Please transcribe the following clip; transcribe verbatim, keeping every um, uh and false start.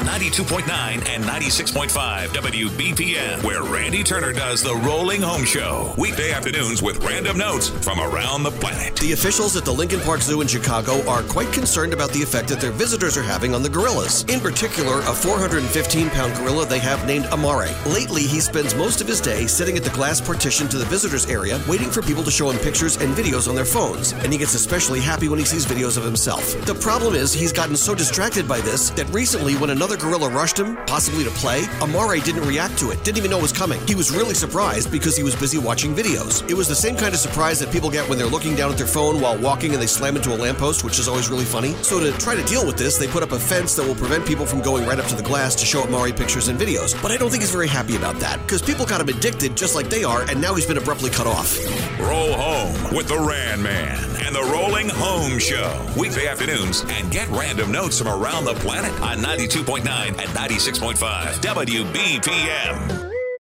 ninety-two point nine and ninety-six point five W B P M, where Randy Turner does the Rolling Home Show. Weekday afternoons with random notes from around the planet. The officials at the Lincoln Park Zoo in Chicago are quite concerned about the effect that their visitors are having on the gorillas. In particular, a four hundred fifteen pound gorilla they have named Amare. Lately, he spends most of his day sitting at the glass partition to the visitors area, waiting for people to show him pictures and videos on their phones. And he gets especially happy when he sees videos of himself. The problem is he's gotten so distracted by this that recently when another gorilla rushed him, possibly to play, Amare didn't react to it, didn't even know it was coming. He was really surprised because he was busy watching videos. It was the same kind of surprise that people get when they're looking down at their phone while walking and they slam into a lamppost, which is always really funny. So to try to deal with this, they put up a fence that will prevent people from going right up to the glass to show Amare pictures and videos. But I don't think he's very happy about that, because people got him addicted just like they are, and now he's been abruptly cut off. Roll home with the Ran Man and the Rolling Home Show. Weekday afternoons, and get random notes from around the planet on ninety-two point nine and ninety-six point five W B P M.